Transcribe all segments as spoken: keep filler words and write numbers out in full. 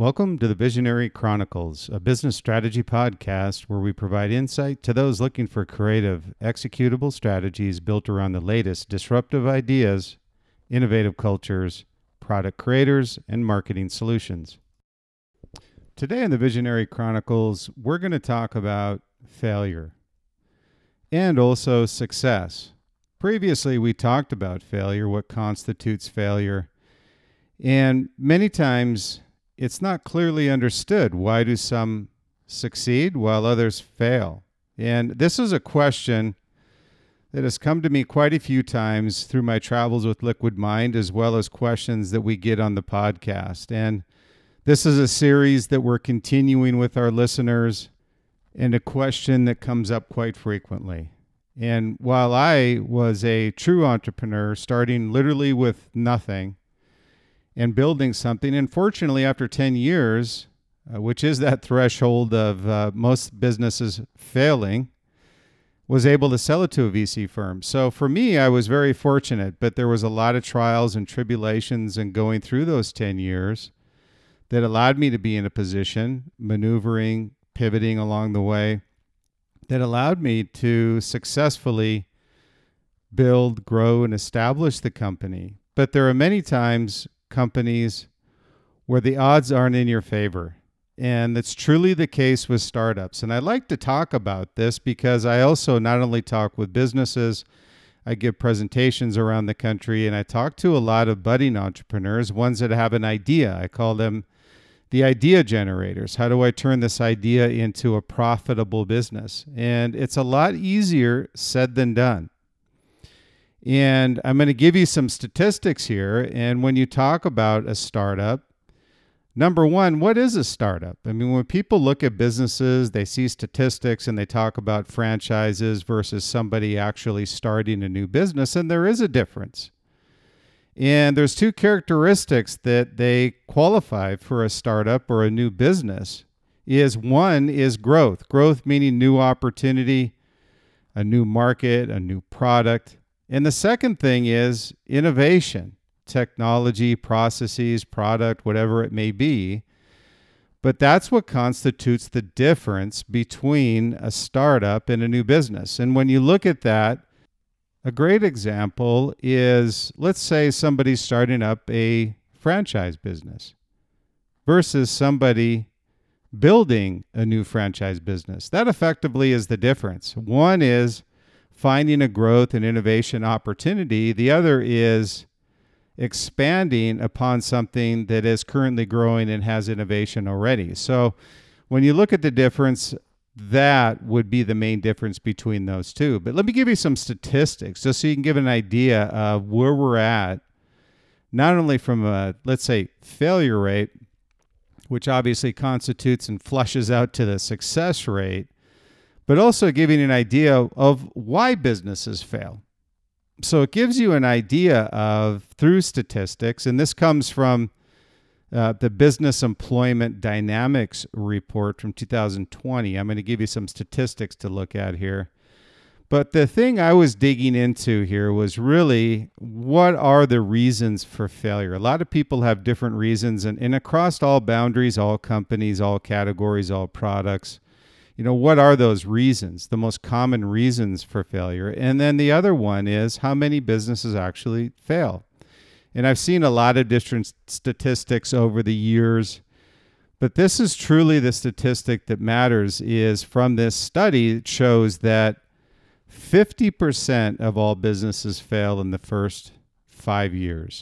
Welcome to the Visionary Chronicles, a business strategy podcast where we provide insight to those looking for creative, executable strategies built around the latest disruptive ideas, innovative cultures, product creators, and marketing solutions. Today in the Visionary Chronicles, we're going to talk about failure and also success. Previously, we talked about failure, what constitutes failure, and many times it's not clearly understood. Why do some succeed while others fail? And this is a question that has come to me quite a few times through my travels with Liquid Mind, as well as questions that we get on the podcast. And this is a series that we're continuing with our listeners, and a question that comes up quite frequently. And while I was a true entrepreneur, starting literally with nothing, and building something. And fortunately, after ten years, uh, which is that threshold of uh, most businesses failing, was able to sell it to a V C firm. So for me, I was very fortunate, but there was a lot of trials and tribulations and going through those ten years that allowed me to be in a position, maneuvering, pivoting along the way, that allowed me to successfully build, grow, and establish the company. But there are many times companies where the odds aren't in your favor. And that's truly the case with startups. And I like to talk about this because I also not only talk with businesses, I give presentations around the country, and I talk to a lot of budding entrepreneurs, ones that have an idea. I call them the idea generators. How do I turn this idea into a profitable business? And it's a lot easier said than done. And I'm going to give you some statistics here. And when you talk about a startup, number one, what is a startup? I mean, when people look at businesses, they see statistics and they talk about franchises versus somebody actually starting a new business. And there is a difference. And there's two characteristics that they qualify for a startup or a new business. Is one is growth. Growth meaning new opportunity, a new market, a new product. And the second thing is innovation, technology, processes, product, whatever it may be. But that's what constitutes the difference between a startup and a new business. And when you look at that, a great example is, let's say somebody's starting up a franchise business versus somebody building a new franchise business. That effectively is the difference. One is finding a growth and innovation opportunity. The other is expanding upon something that is currently growing and has innovation already. So when you look at the difference, that would be the main difference between those two. But let me give you some statistics just so you can give an idea of where we're at, not only from a, let's say, failure rate, which obviously constitutes and flushes out to the success rate, but also giving an idea of why businesses fail. So it gives you an idea of, through statistics, and this comes from uh, the Business Employment Dynamics report from two thousand twenty. I'm going to give you some statistics to look at here. But the thing I was digging into here was really, what are the reasons for failure? A lot of people have different reasons, and, and across all boundaries, all companies, all categories, all products. You know, what are those reasons, the most common reasons for failure? And then the other one is how many businesses actually fail. And I've seen a lot of different statistics over the years, but this is truly the statistic that matters. Is from this study, it shows that fifty percent of all businesses fail in the first five years.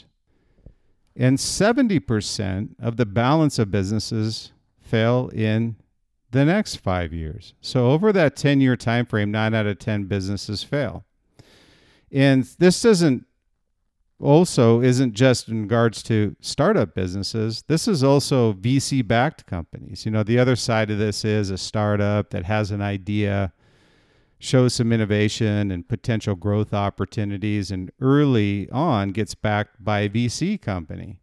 And seventy percent of the balance of businesses fail in the next five years. So over that ten-year time frame, nine out of ten businesses fail. And this doesn't also isn't just in regards to startup businesses. This is also V C-backed companies. You know, the other side of this is a startup that has an idea, shows some innovation and potential growth opportunities, and early on gets backed by a V C company.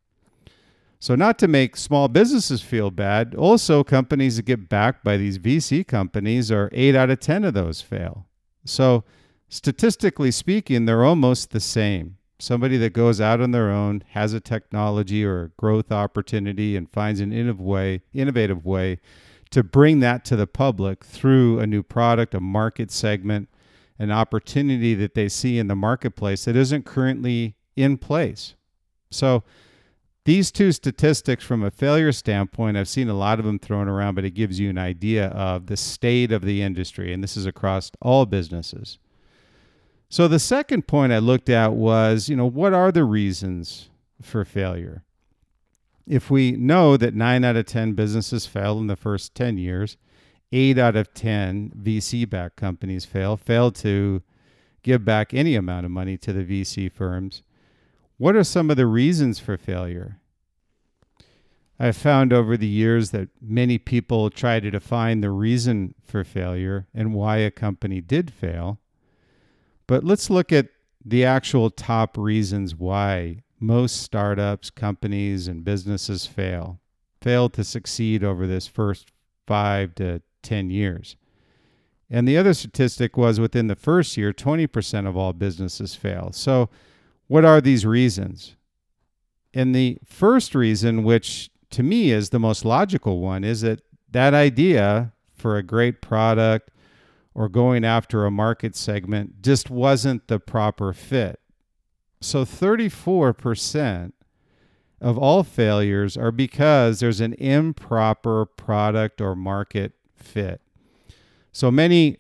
So not to make small businesses feel bad, also companies that get backed by these V C companies, are eight out of ten of those fail. So statistically speaking, they're almost the same. somebody that goes out on their own, has a technology or a growth opportunity and finds an innovative way, innovative way to bring that to the public through a new product, a market segment, an opportunity that they see in the marketplace that isn't currently in place. So these two statistics from a failure standpoint, I've seen a lot of them thrown around, but it gives you an idea of the state of the industry, and this is across all businesses. So the second point I looked at was, you know, what are the reasons for failure? If we know that nine out of ten businesses fail in the first ten years, eight out of ten V C-backed companies fail, fail to give back any amount of money to the V C firms, what are some of the reasons for failure? I've found over the years that many people try to define the reason for failure and why a company did fail. But let's look at the actual top reasons why most startups, companies, and businesses fail, fail to succeed over this first five to ten years. And the other statistic was within the first year, twenty percent of all businesses fail. So what are these reasons? And the first reason, which to me is the most logical one, is that that idea for a great product or going after a market segment just wasn't the proper fit. So thirty-four percent of all failures are because there's an improper product or market fit. So many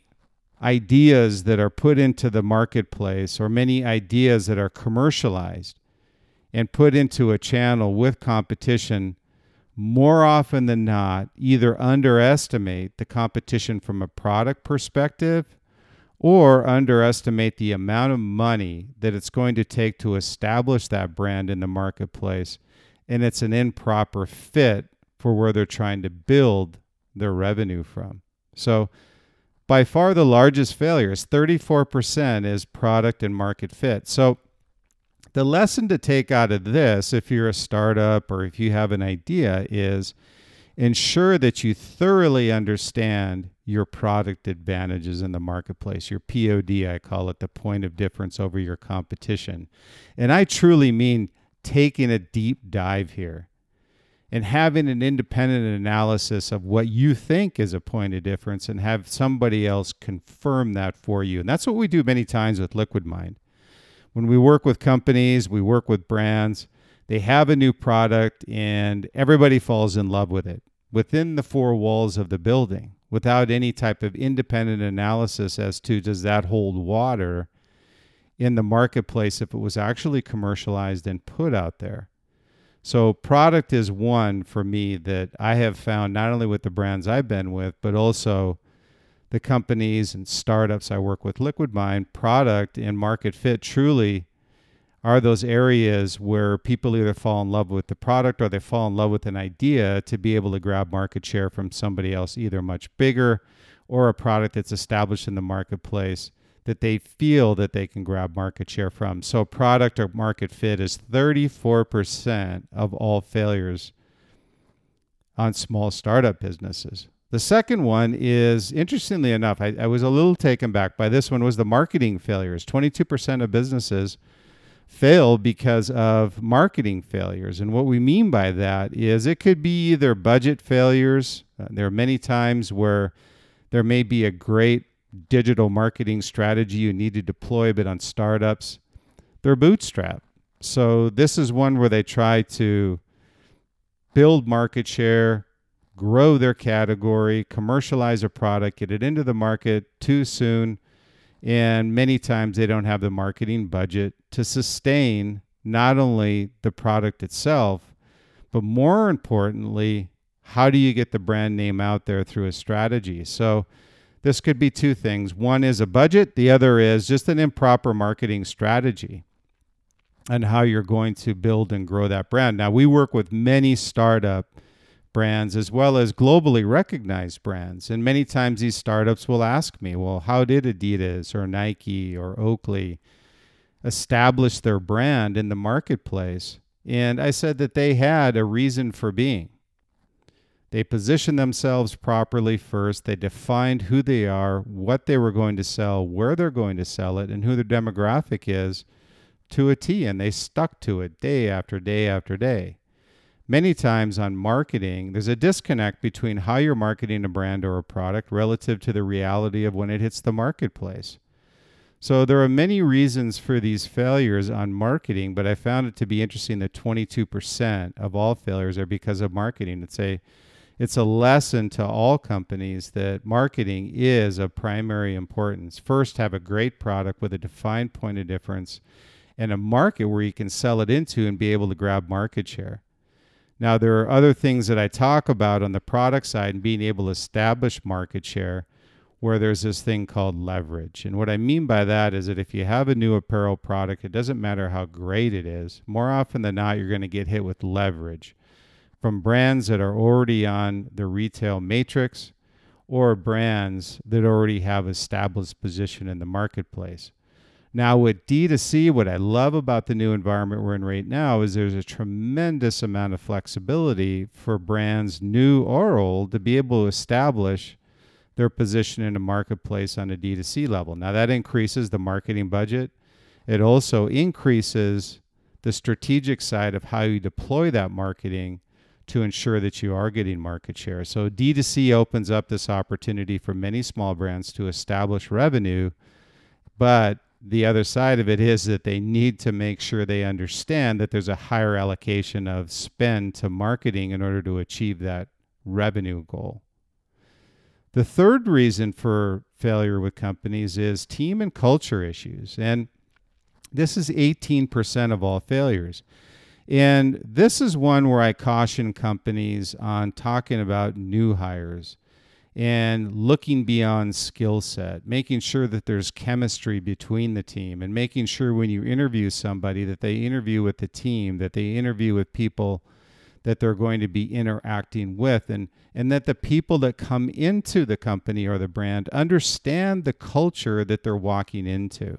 ideas that are put into the marketplace or many ideas that are commercialized and put into a channel with competition more often than not either underestimate the competition from a product perspective or underestimate the amount of money that it's going to take to establish that brand in the marketplace, and it's an improper fit for where they're trying to build their revenue from. So by far the largest failures, thirty-four percent is product and market fit. So the lesson to take out of this, if you're a startup or if you have an idea, is ensure that you thoroughly understand your product advantages in the marketplace, your P O D, I call it, the point of difference over your competition. And I truly mean taking a deep dive here and having an independent analysis of what you think is a point of difference and have somebody else confirm that for you. And that's what we do many times with Liquid Mind. When we work with companies, we work with brands, they have a new product and everybody falls in love with it within the four walls of the building without any type of independent analysis as to does that hold water in the marketplace if it was actually commercialized and put out there. So product is one for me that I have found not only with the brands I've been with, but also the companies and startups I work with, Liquid Mind, product and market fit truly are those areas where people either fall in love with the product or they fall in love with an idea to be able to grab market share from somebody else, either much bigger or a product that's established in the marketplace that they feel that they can grab market share from. So product or market fit is thirty-four percent of all failures on small startup businesses. The second one is, interestingly enough, I, I was a little taken back by this one, was the marketing failures. twenty-two percent of businesses fail because of marketing failures. And what we mean by that is it could be either budget failures. Uh, there are many times where there may be a great digital marketing strategy you need to deploy, but on startups, they're bootstrapped. So this is one where they try to build market share, grow their category, commercialize a product, get it into the market too soon, and many times they don't have the marketing budget to sustain not only the product itself, but more importantly, how do you get the brand name out there through a strategy? So this could be two things. One is a budget. The other is just an improper marketing strategy and how you're going to build and grow that brand. Now, we work with many startup brands as well as globally recognized brands. And many times these startups will ask me, well, how did Adidas or Nike or Oakley establish their brand in the marketplace? And I said that they had a reason for being. They positioned themselves properly first. They defined who they are, what they were going to sell, where they're going to sell it, and who their demographic is to a T, and they stuck to it day after day after day. Many times on marketing, there's a disconnect between how you're marketing a brand or a product relative to the reality of when it hits the marketplace. So there are many reasons for these failures on marketing, but I found it to be interesting that twenty-two percent of all failures are because of marketing. It's a, it's a lesson to all companies that marketing is of primary importance. First, have a great product with a defined point of difference and a market where you can sell it into and be able to grab market share. Now, there are other things that I talk about on the product side and being able to establish market share, where there's this thing called leverage. And what I mean by that is that if you have a new apparel product, it doesn't matter how great it is. More often than not, you're going to get hit with leverage from brands that are already on the retail matrix or brands that already have established position in the marketplace. Now, with D two C, what I love about the new environment we're in right now is there's a tremendous amount of flexibility for brands, new or old, to be able to establish their position in a marketplace on a D two C level. Now, that increases the marketing budget. It also increases the strategic side of how you deploy that marketing to ensure that you are getting market share. So D two C opens up this opportunity for many small brands to establish revenue, but the other side of it is that they need to make sure they understand that there's a higher allocation of spend to marketing in order to achieve that revenue goal. The third reason for failure with companies is team and culture issues. And this is eighteen percent of all failures. And this is one where I caution companies on talking about new hires and looking beyond skill set, making sure that there's chemistry between the team, and making sure when you interview somebody that they interview with the team, that they interview with people that they're going to be interacting with, and, and that the people that come into the company or the brand understand the culture that they're walking into.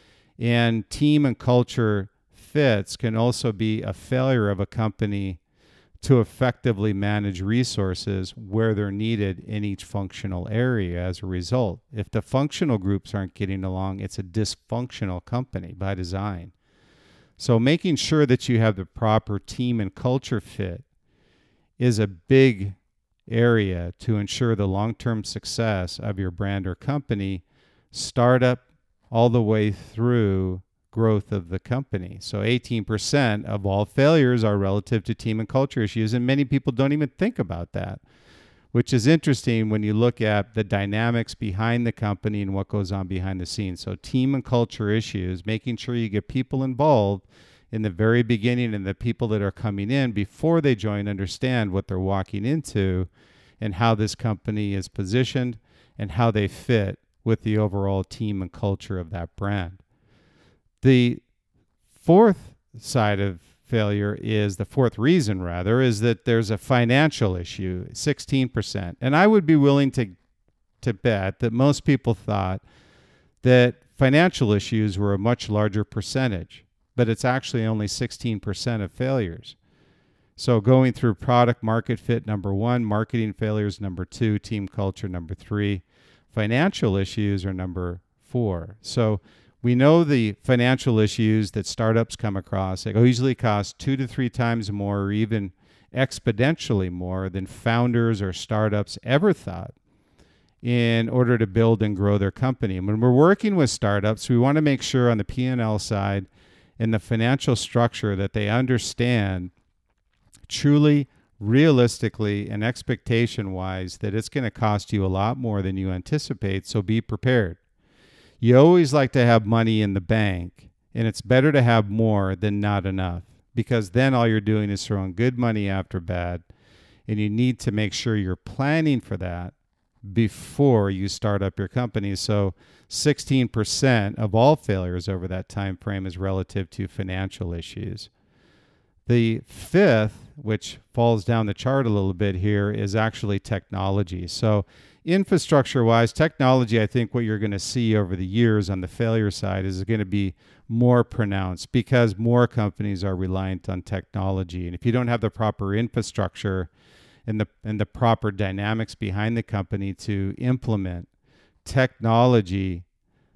And team and culture fits can also be a failure of a company to effectively manage resources where they're needed in each functional area as a result. If the functional groups aren't getting along, it's a dysfunctional company by design. So making sure that you have the proper team and culture fit is a big area to ensure the long-term success of your brand or company, startup all the way through growth of the company. So eighteen percent of all failures are relative to team and culture issues, and many people don't even think about that, which is interesting when you look at the dynamics behind the company and what goes on behind the scenes. So team and culture issues, making sure you get people involved in the very beginning, and the people that are coming in before they join understand what they're walking into and how this company is positioned and how they fit with the overall team and culture of that brand. The fourth side of failure is, the fourth reason rather, is that there's a financial issue, sixteen percent. And I would be willing to, to bet that most people thought that financial issues were a much larger percentage, but it's actually only sixteen percent of failures. So going through product market fit, number one, marketing failures, number two, team culture, number three, financial issues are number four. So we know the financial issues that startups come across. They usually cost two to three times more, or even exponentially more than founders or startups ever thought in order to build and grow their company. And when we're working with startups, we want to make sure on the P and L side and the financial structure that they understand truly, realistically, and expectation-wise that it's going to cost you a lot more than you anticipate, so be prepared. You always like to have money in the bank, and it's better to have more than not enough, because then all you're doing is throwing good money after bad, and you need to make sure you're planning for that before you start up your company. So sixteen percent of all failures over that time frame is relative to financial issues. The fifth, which falls down the chart a little bit here, is actually technology. So infrastructure-wise, technology, I think what you're going to see over the years on the failure side is going to be more pronounced because more companies are reliant on technology. And if you don't have the proper infrastructure and the and the proper dynamics behind the company to implement technology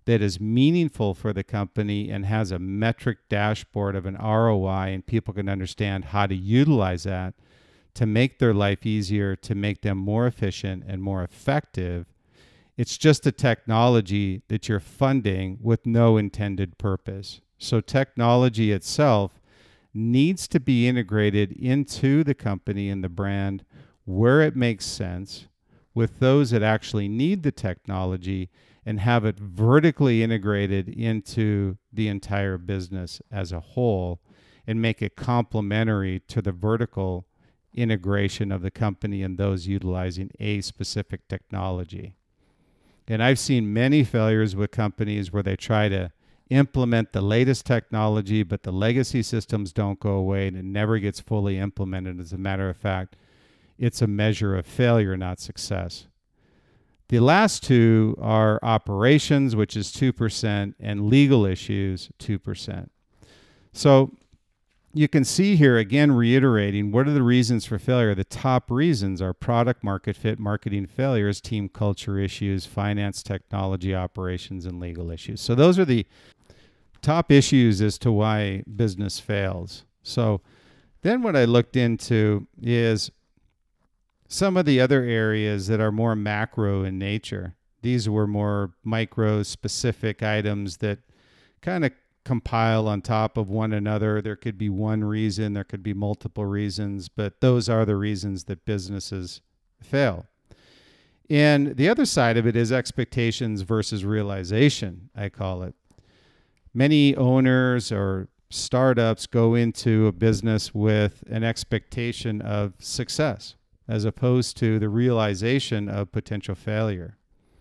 that is meaningful for the company and has a metric dashboard of an R O I, and people can understand how to utilize that to make their life easier, to make them more efficient and more effective. It's just a technology that you're funding with no intended purpose. So technology itself needs to be integrated into the company and the brand where it makes sense with those that actually need the technology, and have it vertically integrated into the entire business as a whole and make it complementary to the vertical integration of the company and those utilizing a specific technology. And I've seen many failures with companies where they try to implement the latest technology, but the legacy systems don't go away and it never gets fully implemented. As a matter of fact, it's a measure of failure, not success. The last two are operations, which is two percent, and legal issues, two percent. So you can see here, again, reiterating, what are the reasons for failure? The top reasons are product market fit, marketing failures, team culture issues, finance, technology, operations, and legal issues. So those are the top issues as to why business fails. So then what I looked into is some of the other areas that are more macro in nature. These were more micro specific items that kind of compile on top of one another. There could be one reason, there could be multiple reasons, but those are the reasons that businesses fail. And the other side of it is expectations versus realization, I call it. Many owners or startups go into a business with an expectation of success as opposed to the realization of potential failure.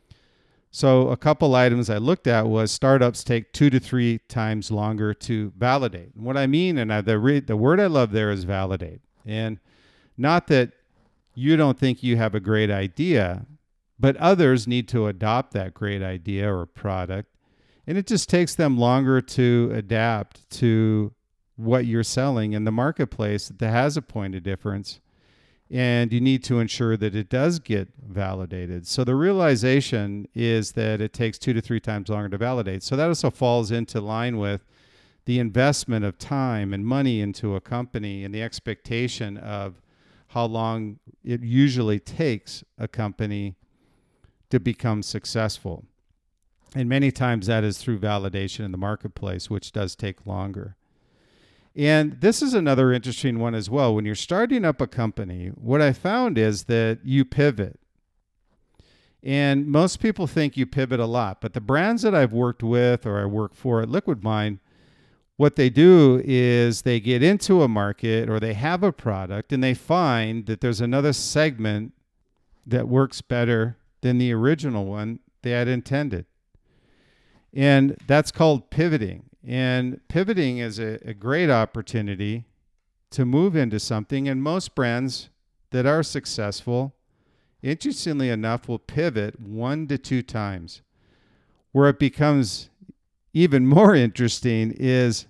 So a couple items I looked at was startups take two to three times longer to validate. And what I mean, and I, the, re, the word I love there is validate. And not that you don't think you have a great idea, but others need to adopt that great idea or product. And it just takes them longer to adapt to what you're selling in the marketplace that has a point of difference. And you need to ensure that it does get validated. So the realization is that it takes two to three times longer to validate. So that also falls into line with the investment of time and money into a company and the expectation of how long it usually takes a company to become successful. And many times that is through validation in the marketplace, which does take longer. And this is another interesting one as well. When you're starting up a company, what I found is that you pivot. And most people think you pivot a lot, but the brands that I've worked with or I work for at Liquidmind, what they do is they get into a market or they have a product and they find that there's another segment that works better than the original one they had intended. And that's called pivoting. And pivoting is a, a great opportunity to move into something. And most brands that are successful, interestingly enough, will pivot one to two times. Where it becomes even more interesting is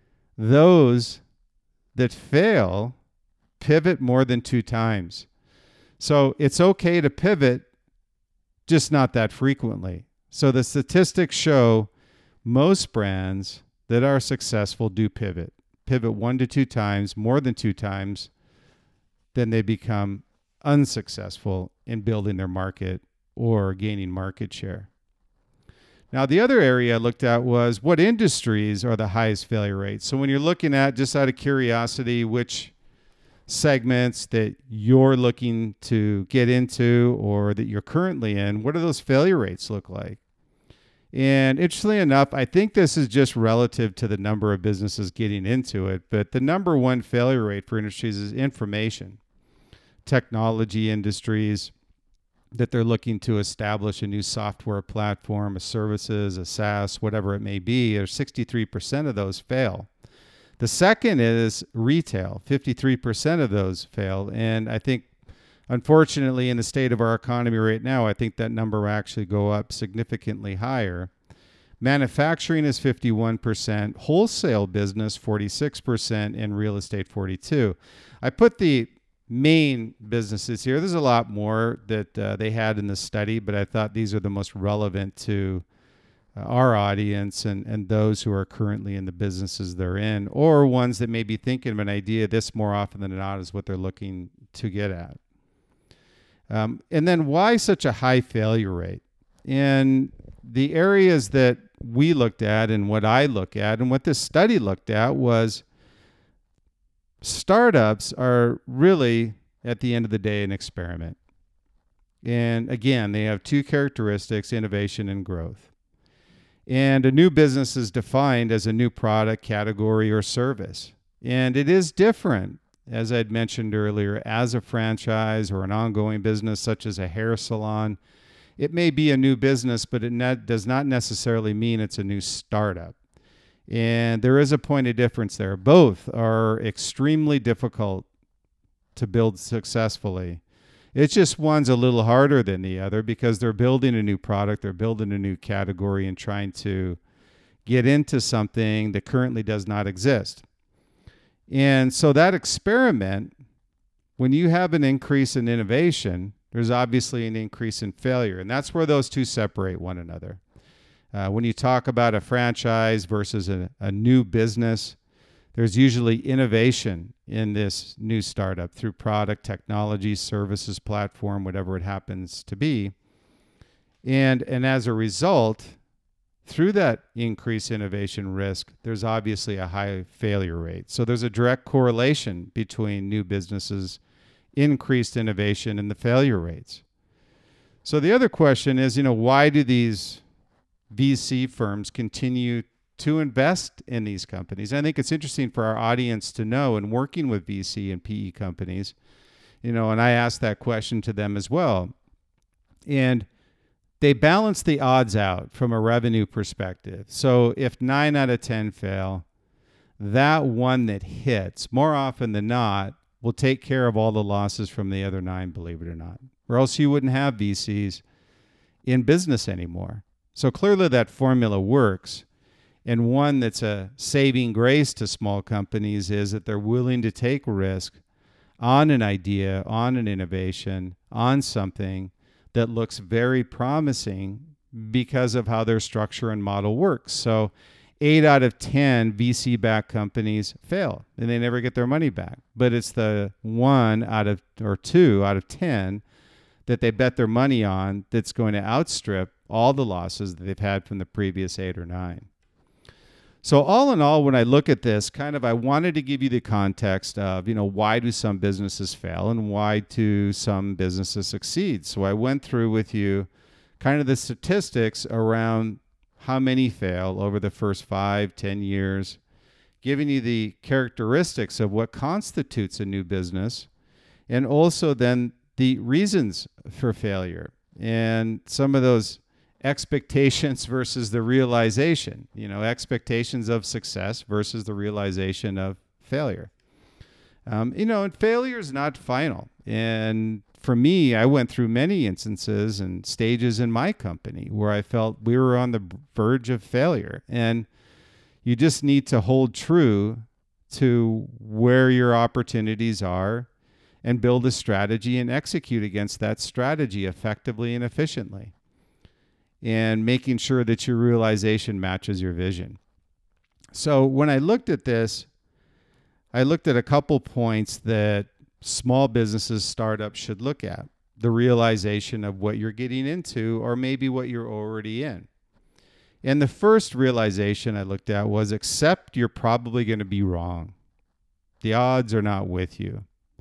those that fail pivot more than two times. So it's okay to pivot, just not that frequently. So the statistics show most brands that are successful do pivot. Pivot one to two times, more than two times, then they become unsuccessful in building their market or gaining market share. Now, the other area I looked at was what industries are the highest failure rates. So when you're looking at, just out of curiosity, which segments that you're looking to get into or that you're currently in, what do those failure rates look like? And interestingly enough, I think this is just relative to the number of businesses getting into it, but the number one failure rate for industries is information. Technology industries that they're looking to establish a new software platform, a services, a SaaS, whatever it may be, or sixty-three percent of those fail. The second is retail. fifty-three percent of those fail. And I think, unfortunately, in the state of our economy right now, I think that number will actually go up significantly higher. Manufacturing is fifty-one percent, wholesale business forty-six percent, and real estate forty-two percent. I put the main businesses here. There's a lot more that uh, they had in the study, but I thought these are the most relevant to our audience and, and those who are currently in the businesses they're in, or ones that may be thinking of an idea. This more often than not is what they're looking to get at. Um, and then why such a high failure rate? And the areas that we looked at and what I look at and what this study looked at was startups are really, at the end of the day, an experiment. And again, they have two characteristics, innovation and growth. And a new business is defined as a new product, category, or service. And it is different, as I'd mentioned earlier, as a franchise or an ongoing business such as a hair salon. It may be a new business, but it ne- does not necessarily mean it's a new startup. And there is a point of difference there. Both are extremely difficult to build successfully. It's just one's a little harder than the other because they're building a new product, they're building a new category and trying to get into something that currently does not exist. And so that experiment, when you have an increase in innovation, there's obviously an increase in failure. And that's where those two separate one another. Uh, when you talk about a franchise versus a, a new business, there's usually innovation in this new startup through product, technology, services, platform, whatever it happens to be. And, and as a result, through that increased innovation risk, there's obviously a high failure rate. So there's a direct correlation between new businesses, increased innovation, and the failure rates. So the other question is, you know, why do these V C firms continue to invest in these companies? And I think it's interesting for our audience to know, in working with V C and P E companies, you know, and I asked that question to them as well. And they balance the odds out from a revenue perspective. So if nine out of ten fail, that one that hits, more often than not, will take care of all the losses from the other nine, believe it or not. Or else you wouldn't have V Cs in business anymore. So clearly that formula works. And one that's a saving grace to small companies is that they're willing to take risk on an idea, on an innovation, on something that looks very promising because of how their structure and model works. So eight out of ten V C-backed companies fail and they never get their money back. But it's the one out of, or two out of ten that they bet their money on that's going to outstrip all the losses that they've had from the previous eight or nine. So all in all, when I look at this, kind of, I wanted to give you the context of, you know, why do some businesses fail and why do some businesses succeed? So I went through with you kind of the statistics around how many fail over the first five, ten years, giving you the characteristics of what constitutes a new business, and also then the reasons for failure and some of those expectations versus the realization, you know, expectations of success versus the realization of failure. Um, you know, and failure is not final. And for me, I went through many instances and stages in my company where I felt we were on the verge of failure. And you just need to hold true to where your opportunities are and build a strategy and execute against that strategy effectively and efficiently, and making sure that your realization matches your vision. So when I looked at this, I looked at a couple points that small businesses, startups should look at. The realization of what you're getting into, or maybe what you're already in. And the first realization I looked at was accept you're probably going to be wrong. The odds are not with you.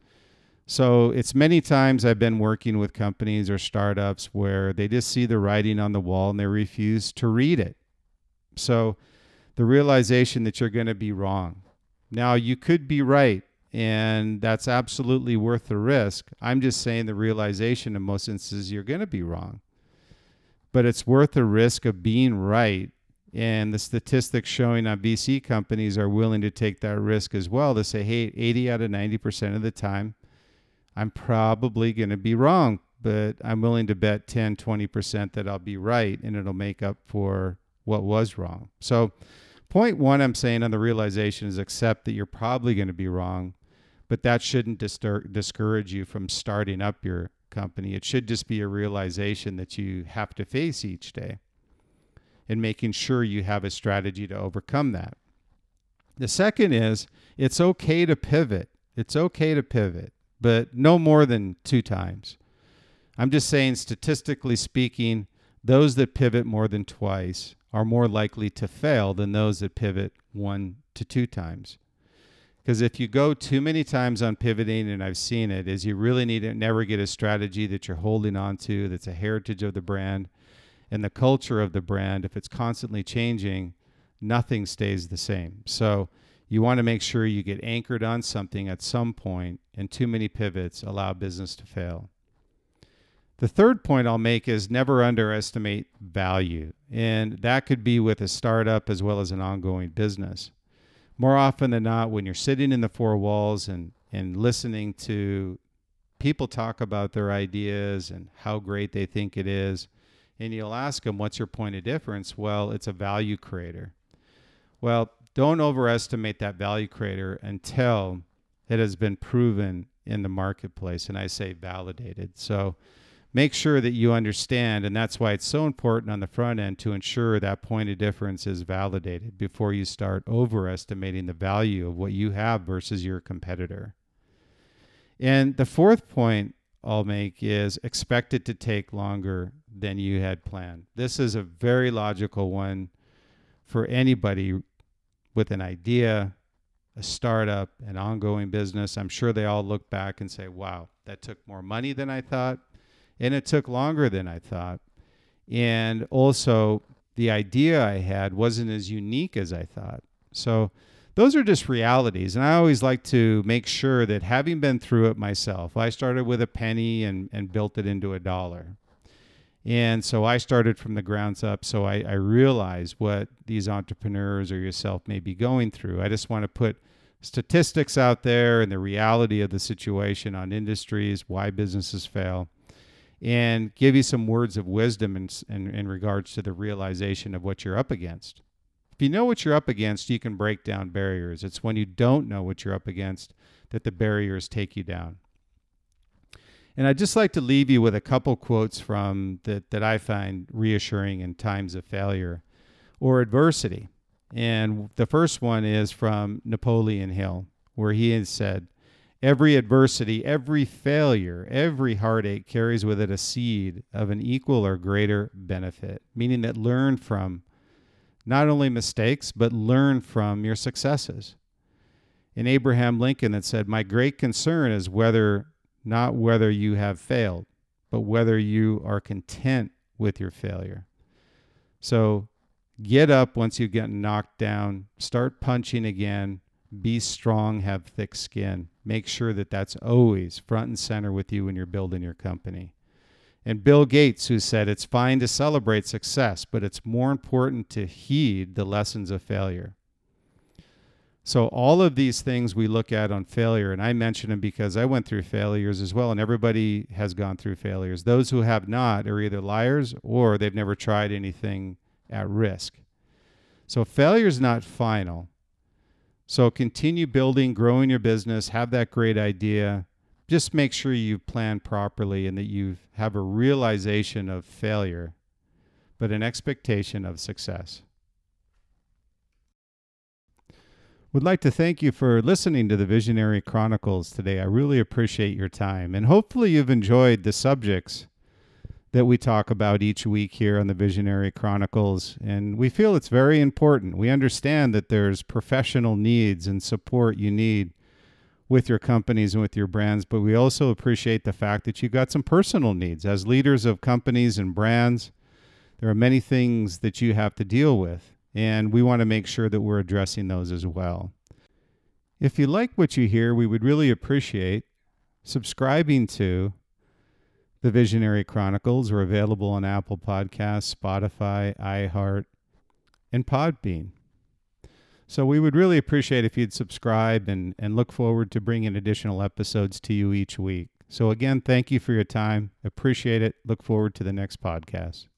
So it's many times I've been working with companies or startups where they just see the writing on the wall and they refuse to read it. So the realization that you're going to be wrong. Now, you could be right, and that's absolutely worth the risk. I'm just saying the realization in most instances you're going to be wrong. But it's worth the risk of being right. And the statistics showing on V C companies are willing to take that risk as well, to say, hey, eighty out of ninety percent of the time, I'm probably going to be wrong, but I'm willing to bet ten, twenty percent that I'll be right, and it'll make up for what was wrong. So point one I'm saying on the realization is accept that you're probably going to be wrong, but that shouldn't distur- discourage you from starting up your company. It should just be a realization that you have to face each day. and making sure you have a strategy to overcome that. The second is it's okay to pivot. It's okay to pivot, but no more than two times. I'm just saying, statistically speaking, those that pivot more than twice are more likely to fail than those that pivot one to two times. Because if you go too many times on pivoting, and I've seen it, is you really need to never get a strategy that you're holding on to, that's a heritage of the brand and the culture of the brand. If it's constantly changing, nothing stays the same. So you want to make sure you get anchored on something at some point, and too many pivots allow business to fail. The third point I'll make is never underestimate value. And that could be with a startup as well as an ongoing business. More often than not, when you're sitting in the four walls and, and listening to people talk about their ideas and how great they think it is, and you'll ask them, what's your point of difference? Well, it's a value creator. Well, don't overestimate that value creator until it has been proven in the marketplace, and I say validated. So make sure that you understand, and that's why it's so important on the front end to ensure that point of difference is validated before you start overestimating the value of what you have versus your competitor. And the fourth point I'll make is expect it to take longer than you had planned. This is a very logical one for anybody with an idea, a startup, an ongoing business. I'm sure they all look back and say, wow, that took more money than I thought, and it took longer than I thought. And also, the idea I had wasn't as unique as I thought. So those are just realities. And I always like to make sure that, having been through it myself, I started with a penny and, and built it into a dollar. And so I started from the grounds up. So I, I realize what these entrepreneurs or yourself may be going through. I just want to put statistics out there and the reality of the situation on industries, why businesses fail, and give you some words of wisdom in, in, in regards to the realization of what you're up against. If you know what you're up against, you can break down barriers. It's when you don't know what you're up against that the barriers take you down. And I'd just like to leave you with a couple quotes from that, that I find reassuring in times of failure or adversity. And the first one is from Napoleon Hill, where he has said, every adversity, every failure, every heartache carries with it a seed of an equal or greater benefit, meaning that learn from not only mistakes, but learn from your successes. And Abraham Lincoln that said, my great concern is whether, not whether you have failed, but whether you are content with your failure. So get up once you get knocked down, start punching again, be strong, have thick skin. Make sure that that's always front and center with you when you're building your company. And Bill Gates, who said, it's fine to celebrate success, but it's more important to heed the lessons of failure. So all of these things we look at on failure, and I mention them because I went through failures as well, and everybody has gone through failures. Those who have not are either liars or they've never tried anything at risk. So failure is not final. So continue building, growing your business, have that great idea. Just make sure you plan properly and that you have a realization of failure, but an expectation of success. Would like to thank you for listening to the Visionary Chronicles today. I really appreciate your time, and hopefully you've enjoyed the subjects that we talk about each week here on the Visionary Chronicles, and we feel it's very important. We understand that there's professional needs and support you need with your companies and with your brands, but we also appreciate the fact that you've got some personal needs. As leaders of companies and brands, there are many things that you have to deal with, and we want to make sure that we're addressing those as well. If you like what you hear, we would really appreciate subscribing to the Visionary Chronicles. Are available on Apple Podcasts, Spotify, iHeart, and Podbean. So we would really appreciate if you'd subscribe and, and look forward to bringing additional episodes to you each week. So again, thank you for your time. Appreciate it. Look forward to the next podcast.